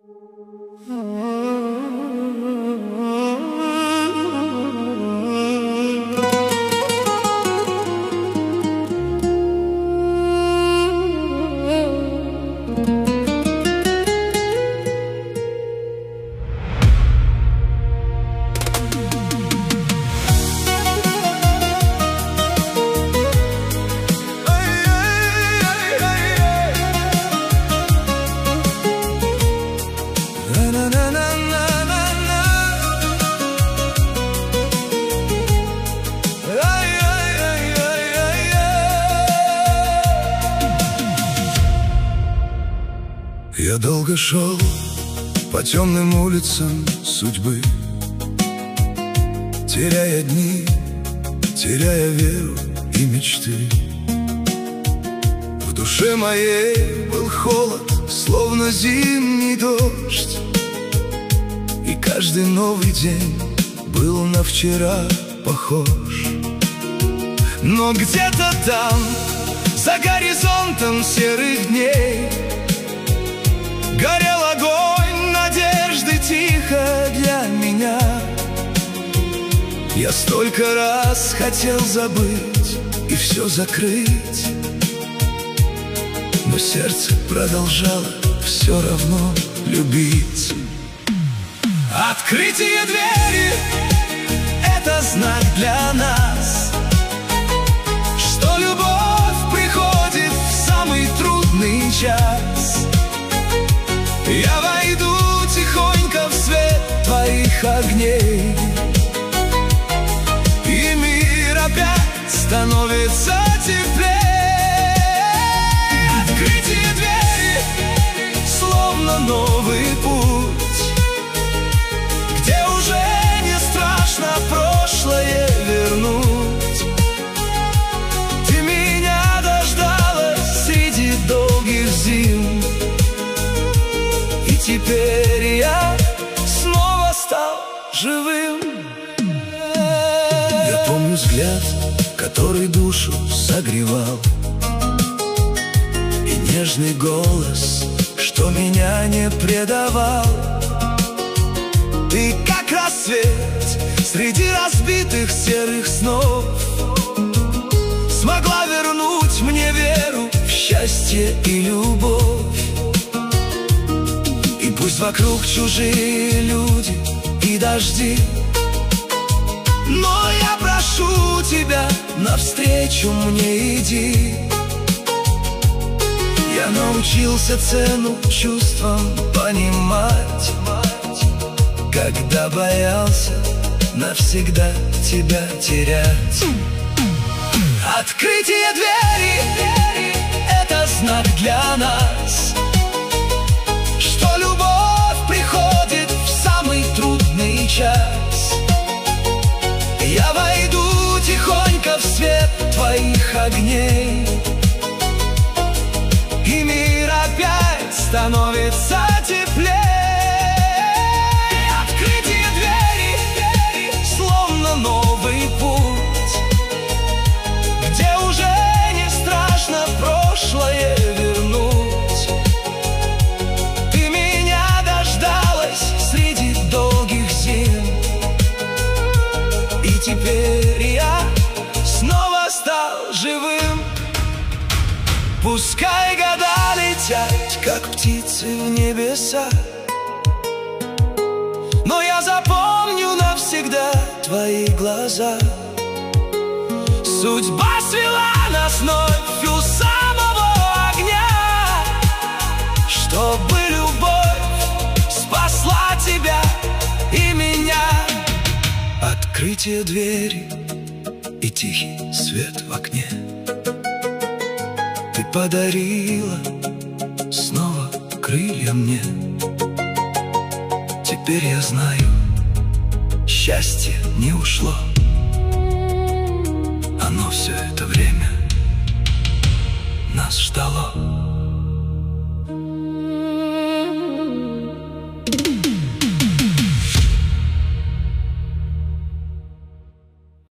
Я долго шел по темным улицам судьбы, теряя дни, теряя веру и мечты. В душе моей был холод, словно зимний дождь, и каждый новый день был на вчера похож. Но где-то там, за горизонтом серых дней, горел огонь надежды тихо для меня. Я столько раз хотел забыть и все закрыть, но сердце продолжало все равно любить. Открытие двери — это знак для нас, что любовь приходит в самый трудный час. Я войду тихонько в свет твоих огней, и мир опять становится теплее. Открытие двери, словно новый путь, где уже не страшно прошлое вернуть. Ты меня дождалась среди долгих зим, и теперь я снова стал живым. Я помню взгляд, который душу согревал, и нежный голос, что меня не предавал. Ты как рассвет среди разбитых серых снов смогла вернуть мне веру в счастье и любовь. И пусть вокруг чужие люди и дожди, но я прошу тебя, навстречу мне иди. Я научился цену чувствам понимать, когда боялся навсегда тебя терять. Открытие двери — это знак для нас, что любовь приходит в самый трудный час. Я войду тихонько в свет твоих огней, и мир опять становится теплее. Открытие двери, словно новый путь, где уже не страшно прошлое вернуть. Ты меня дождалась среди долгих зим, и теперь я снова стал живым. Пускай года летят, как птицы в небеса, но я запомню навсегда твои глаза. Судьба свела нас вновь у самого огня, чтобы любовь спасла тебя и меня. Открытие двери и тихий свет в окне ты подарила снова крылья мне. Теперь я знаю, счастье не ушло, оно все это время нас ждало.